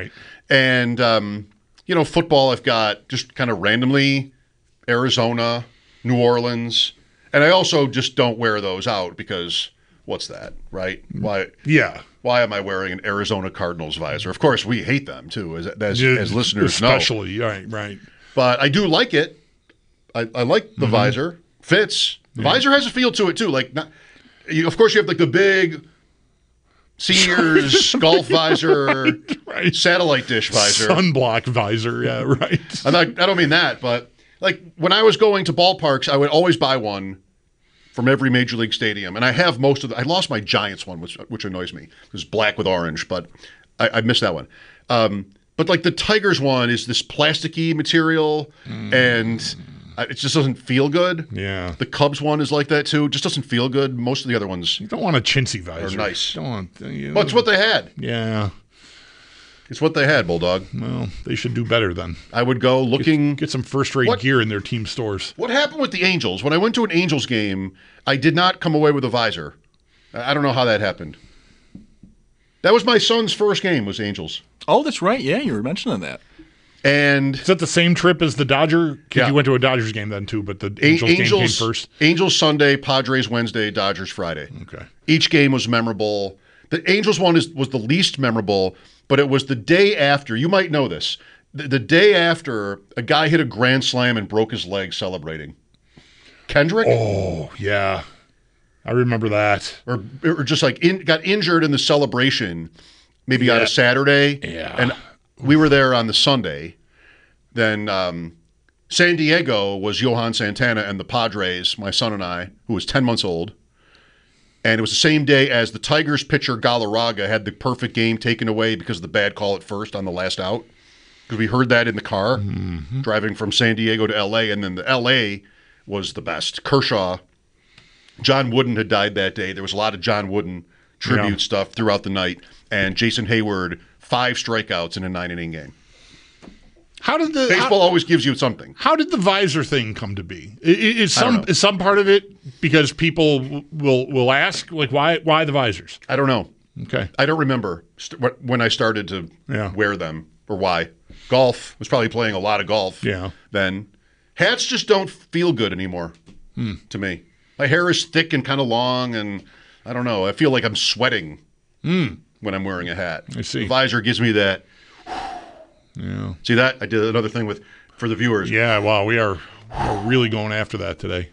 And, football, I've got just kind of randomly Arizona, New Orleans. And I also just don't wear those out because what's that, right? Why? Yeah. Why am I wearing an Arizona Cardinals visor? Of course, we hate them, too, as listeners know. Especially, right. But I do like it. I like the visor. Fits. The visor has a feel to it, too. Of course, you have the big seniors golf visor, right. Satellite dish visor. Sunblock visor, yeah, right. I don't mean that, but when I was going to ballparks, I would always buy one from every major league stadium. And I have most of I lost my Giants one, which annoys me. It was black with orange, but I missed that one. But the Tigers one is this plasticky material, and it just doesn't feel good. Yeah. The Cubs one is like that too. Just doesn't feel good. Most of the other ones. You don't want a chintzy visor. They're nice. Don't want. Well, it's what they had. Yeah. It's what they had, Bulldog. Well, they should do better then. I would go looking. Get some first-rate gear in their team stores. What happened with the Angels? When I went to an Angels game, I did not come away with a visor. I don't know how that happened. That was my son's first game, was Angels. Oh, that's right. Yeah, you were mentioning that. And is that the same trip as the Dodger? Because you went to a Dodgers game then too, but the Angels game came first. Angels Sunday, Padres Wednesday, Dodgers Friday. Okay. Each game was memorable. The Angels one was the least memorable, but it was the day after. You might know this. The day after, a guy hit a grand slam and broke his leg celebrating. Kendrick? Oh, yeah. I remember that. Or just got injured in the celebration, maybe on a Saturday. Yeah. And we were there on the Sunday. Then San Diego was Johan Santana and the Padres, my son and I, who was 10 months old. And it was the same day as the Tigers pitcher Galarraga had the perfect game taken away because of the bad call at first on the last out. Because we heard that in the car driving from San Diego to L.A., and then the L.A. was the best. Kershaw, John Wooden had died that day. There was a lot of John Wooden tribute stuff throughout the night. And Jason Hayward, 5 strikeouts in a 9-inning game. Baseball always gives you something. How did the visor thing come to be? Is some part of it because people will ask why the visors? I don't know. Okay, I don't remember when I started to wear them or why. Golf was probably playing a lot of golf. Yeah. Then hats just don't feel good anymore to me. My hair is thick and kind of long, and I don't know. I feel like I'm sweating when I'm wearing a hat. I see. The visor gives me that. Yeah. See that? I did another thing for the viewers. Yeah, wow, we're really going after that today.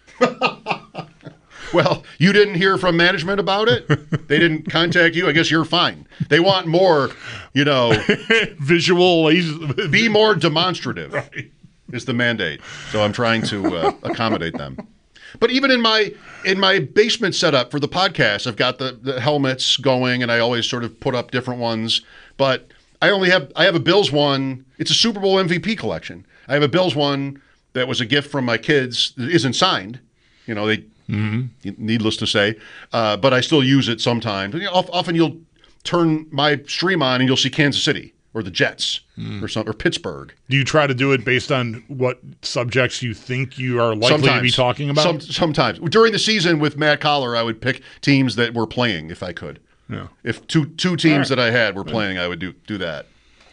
Well, you didn't hear from management about it? They didn't contact you? I guess you're fine. They want more, visual. Be more demonstrative, right, is the mandate. So I'm trying to accommodate them. But even in my basement setup for the podcast, I've got the helmets going, and I always sort of put up different ones. But I have a Bills one. It's a Super Bowl MVP collection. I have a Bills one that was a gift from my kids that isn't signed. Needless to say, but I still use it sometimes. Often you'll turn my stream on and you'll see Kansas City or the Jets or Pittsburgh. Do you try to do it based on what subjects you think you are likely to be talking about? Sometimes. During the season with Matt Collar, I would pick teams that were playing if I could. Yeah. If two teams that I had were playing, I would do that.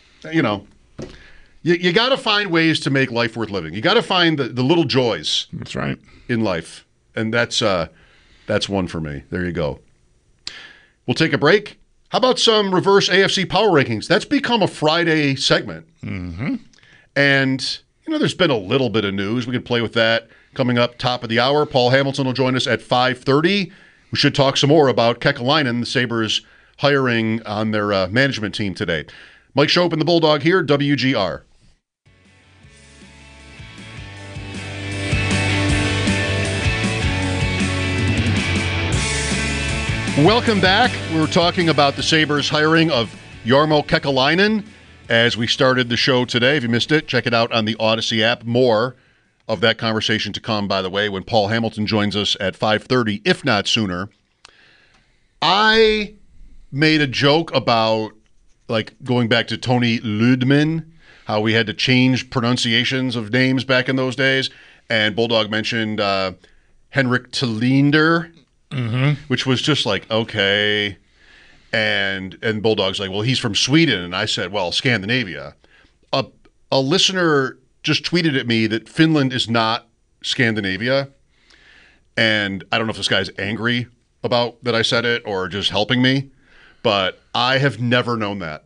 You got to find ways to make life worth living. You got to find the little joys. That's right. In life, and that's one for me. There you go. We'll take a break. How about some reverse AFC power rankings? That's become a Friday segment. Mm-hmm. And there's been a little bit of news. We could play with that coming up top of the hour. Paul Hamilton will join us at 5:30. We should talk some more about Kekalainen, the Sabres hiring on their management team today. Mike Schopp and the Bulldog here, WGR. Welcome back. We were talking about the Sabres hiring of Jarmo Kekalainen as we started the show today. If you missed it, check it out on the Odyssey app. More of that conversation to come, by the way, when Paul Hamilton joins us at 5:30, if not sooner. I made a joke about, going back to Tony Ludman, how we had to change pronunciations of names back in those days, and Bulldog mentioned Henrik Telinder, which was just okay. And Bulldog's like, well, he's from Sweden. And I said, well, Scandinavia. A listener just tweeted at me that Finland is not Scandinavia. And I don't know if this guy's angry about that I said it or just helping me, but I have never known that.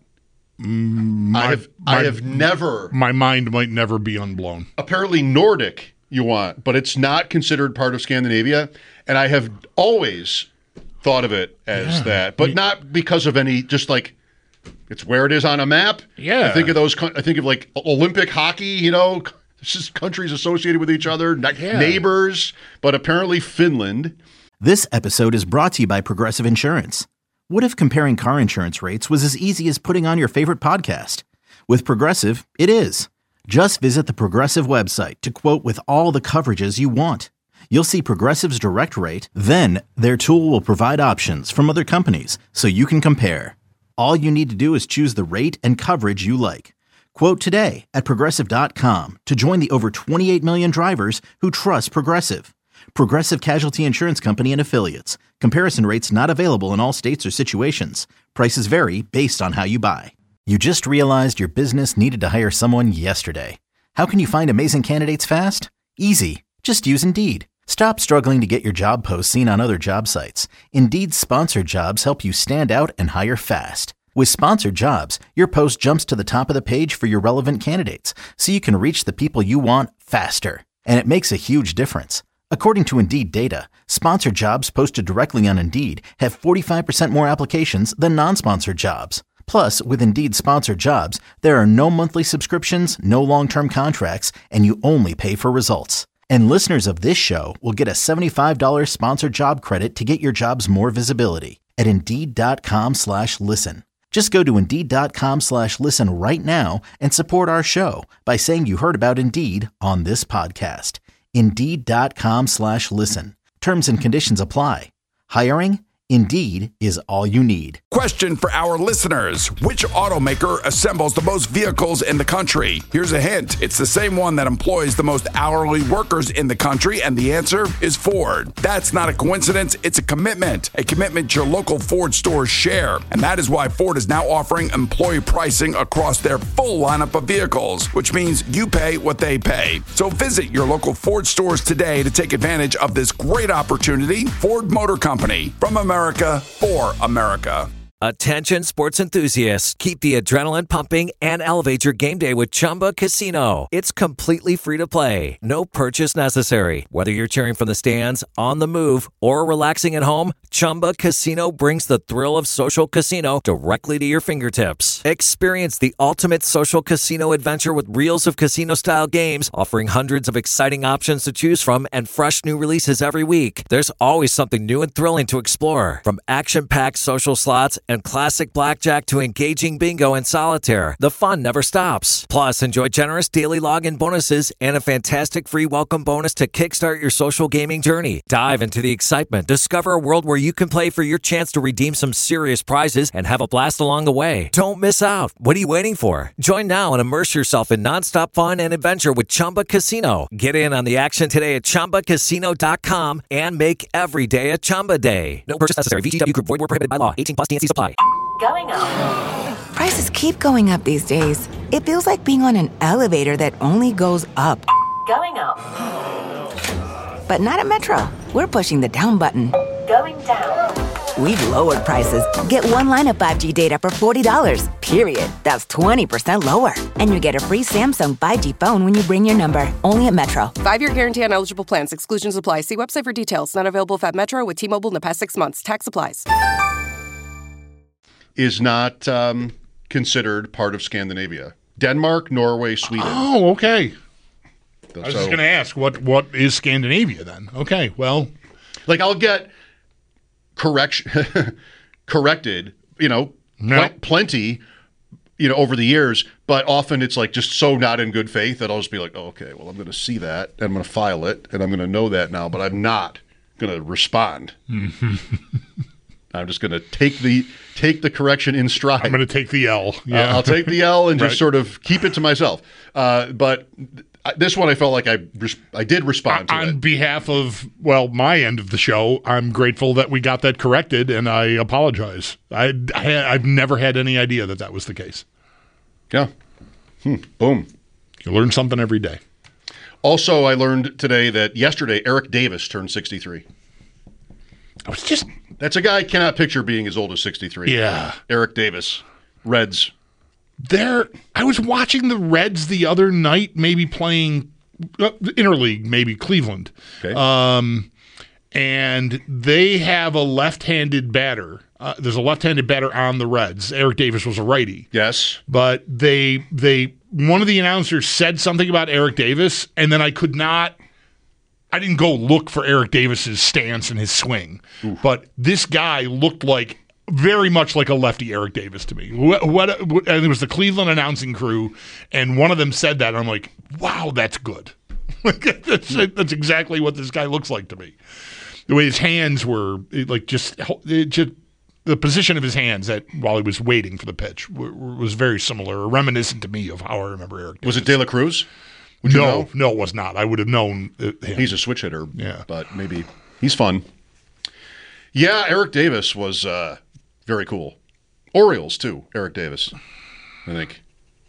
I have never. My mind might never be unblown. Apparently Nordic you want, but it's not considered part of Scandinavia. And I have always thought of it as that, but not because of any, just like it's where it is on a map. Yeah. I think of like Olympic hockey, it's just countries associated with each other, neighbors, but apparently Finland. This episode is brought to you by Progressive Insurance. What if comparing car insurance rates was as easy as putting on your favorite podcast? With Progressive, it is. Just visit the Progressive website to quote with all the coverages you want. You'll see Progressive's direct rate, then their tool will provide options from other companies so you can compare. All you need to do is choose the rate and coverage you like. Quote today at Progressive.com to join the over 28 million drivers who trust Progressive. Progressive Casualty Insurance Company and Affiliates. Comparison rates not available in all states or situations. Prices vary based on how you buy. You just realized your business needed to hire someone yesterday. How can you find amazing candidates fast? Easy. Just use Indeed. Stop struggling to get your job posts seen on other job sites. Indeed's sponsored jobs help you stand out and hire fast. With sponsored jobs, your post jumps to the top of the page for your relevant candidates, so you can reach the people you want faster. And it makes a huge difference. According to Indeed data, sponsored jobs posted directly on Indeed have 45% more applications than non-sponsored jobs. Plus, with Indeed sponsored jobs, there are no monthly subscriptions, no long-term contracts, and you only pay for results. And listeners of this show will get a $75 sponsored job credit to get your jobs more visibility at Indeed.com/listen. Just go to Indeed.com/listen right now and support our show by saying you heard about Indeed on this podcast. Indeed.com/listen. Terms and conditions apply. Hiring? Indeed is all you need. Question for our listeners. Which automaker assembles the most vehicles in the country? Here's a hint. It's the same one that employs the most hourly workers in the country, and the answer is Ford. That's not a coincidence. It's a commitment your local Ford stores share. And that is why Ford is now offering employee pricing across their full lineup of vehicles, which means you pay what they pay. So visit your local Ford stores today to take advantage of this great opportunity. Ford Motor Company, from America for America. Attention sports enthusiasts, keep the adrenaline pumping and elevate your game day with Chumba Casino. It's completely free to play. No purchase necessary. Whether you're cheering from the stands, on the move, or relaxing at home, Chumba Casino brings the thrill of social casino directly to your fingertips. Experience the ultimate social casino adventure with reels of casino-style games, offering hundreds of exciting options to choose from and fresh new releases every week. There's always something new and thrilling to explore. From action-packed social slots and classic blackjack to engaging bingo and solitaire, the fun never stops. Plus, enjoy generous daily login bonuses and a fantastic free welcome bonus to kickstart your social gaming journey. Dive into the excitement. Discover a world where you can play for your chance to redeem some serious prizes and have a blast along the way. Don't miss out. What are you waiting for? Join now and immerse yourself in nonstop fun and adventure with Chumba Casino. Get in on the action today at ChumbaCasino.com and make every day a Chumba day. No purchase necessary. VGW Group. Void where prohibited by law. 18+ TNC supply. Going up. Prices keep going up these days. It feels like being on an elevator that only goes up. Going up. But not at Metro. We're pushing the down button. Going down. We've lowered prices. Get one line of 5G data for $40, period. That's 20% lower. And you get a free Samsung 5G phone when you bring your number. Only at Metro. 5-year guarantee on eligible plans. Exclusions apply. See website for details. Not available if at Metro with T-Mobile in the past 6 months. Tax applies. Is not considered part of Scandinavia. Denmark, Norway, Sweden. Oh, okay. I was just going to ask, what is Scandinavia then? Okay, well. Like, I'll get corrected, plenty, over the years, but often it's like just so not in good faith that I'll just be like, oh, okay, well, I'm going to see that, and I'm going to file it, and I'm going to know that now, but I'm not going to respond. I'm just going to take the correction in stride. I'm going to take the L. Yeah. I'll take the L and just sort of keep it to myself. But This one I felt like I did respond to it. On behalf of, my end of the show, I'm grateful that we got that corrected, and I apologize. I've never had any idea that was the case. Yeah. Boom. You learn something every day. Also, I learned today that yesterday Eric Davis turned 63. That's a guy I cannot picture being as old as 63. Yeah. Eric Davis. Reds. I was watching the Reds the other night, maybe playing interleague, maybe Cleveland. Okay. And they have a left-handed batter. There's a left-handed batter on the Reds. Eric Davis was a righty. Yes. But one of the announcers said something about Eric Davis, and then I didn't go look for Eric Davis's stance and his swing. Oof. But this guy looked very much like a lefty Eric Davis to me. And it was the Cleveland announcing crew, and one of them said that, and I'm like, wow, that's good. That's exactly what this guy looks like to me. The way his hands were, just the position of his hands while he was waiting for the pitch was very similar, or reminiscent to me of how I remember Eric Davis. Was it De La Cruz? No, it was not. I would have known him. He's a switch hitter, but maybe he's fun. Yeah, Eric Davis was very cool. Orioles, too, Eric Davis, I think.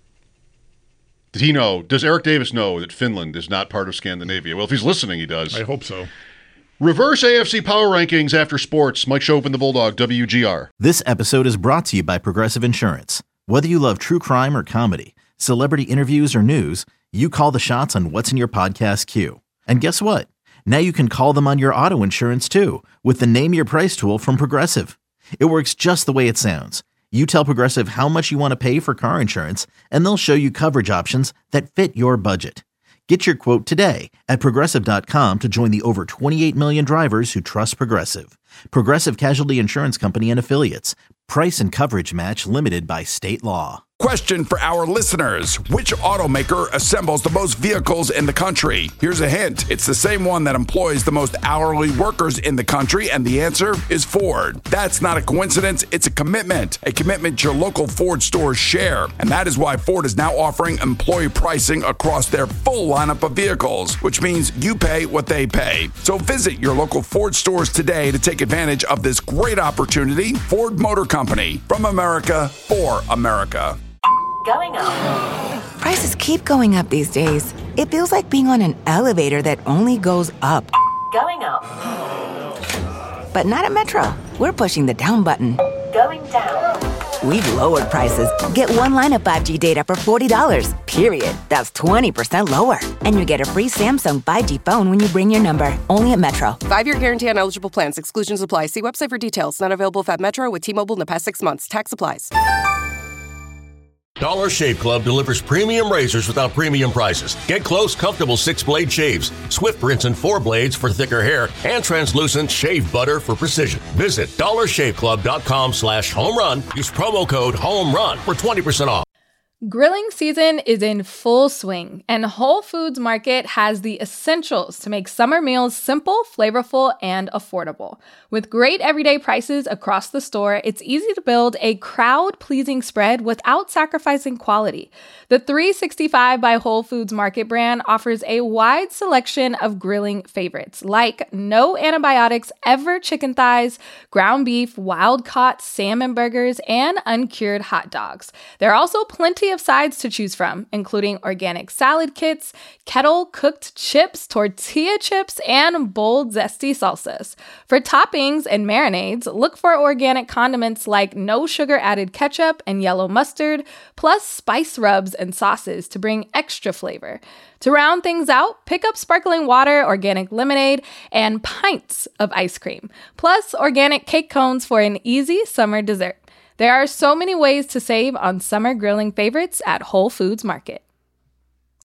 Does Eric Davis know that Finland is not part of Scandinavia? Well, if he's listening, he does. I hope so. Reverse AFC Power Rankings after sports. Mike Schopp and the Bulldog, WGR. This episode is brought to you by Progressive Insurance. Whether you love true crime or comedy, celebrity interviews or news, you call the shots on what's in your podcast queue. And guess what? Now you can call them on your auto insurance too with the Name Your Price tool from Progressive. It works just the way it sounds. You tell Progressive how much you want to pay for car insurance, and they'll show you coverage options that fit your budget. Get your quote today at Progressive.com to join the over 28 million drivers who trust Progressive. Progressive Casualty Insurance Company and Affiliates. Price and coverage match limited by state law. Question for our listeners. Which automaker assembles the most vehicles in the country? Here's a hint. It's the same one that employs the most hourly workers in the country, and the answer is Ford. That's not a coincidence. It's a commitment your local Ford stores share. And that is why Ford is now offering employee pricing across their full lineup of vehicles, which means you pay what they pay. So visit your local Ford stores today to take advantage of this great opportunity. Ford Motor Company, from America for America. Going up. Prices keep going up these days. It feels like being on an elevator that only goes up. Going up. But not at Metro. We're pushing the down button. Going down. We've lowered prices. Get one line of 5G data for $40, period. That's 20% lower. And you get a free Samsung 5G phone when you bring your number. Only at Metro. 5-year guarantee on eligible plans. Exclusions apply. See website for details. Not available if at Metro with T-Mobile in the past 6 months. Tax applies. Dollar Shave Club delivers premium razors without premium prices. Get close, comfortable 6-blade shaves, swift rinse and 4 blades for thicker hair, and translucent shave butter for precision. Visit dollarshaveclub.com/homerun. Use promo code HOMERUN for 20% off. Grilling season is in full swing, and Whole Foods Market has the essentials to make summer meals simple, flavorful, and affordable. With great everyday prices across the store, it's easy to build a crowd-pleasing spread without sacrificing quality. The 365 by Whole Foods Market brand offers a wide selection of grilling favorites, like no antibiotics ever chicken thighs, ground beef, wild-caught salmon burgers, and uncured hot dogs. There are also plenty of sides to choose from, including organic salad kits, kettle-cooked chips, tortilla chips, and bold, zesty salsas. For toppings and marinades, look for organic condiments like no sugar-added ketchup and yellow mustard, plus spice rubs and sauces to bring extra flavor. To round things out, pick up sparkling water, organic lemonade, and pints of ice cream, plus organic cake cones for an easy summer dessert. There are so many ways to save on summer grilling favorites at Whole Foods Market.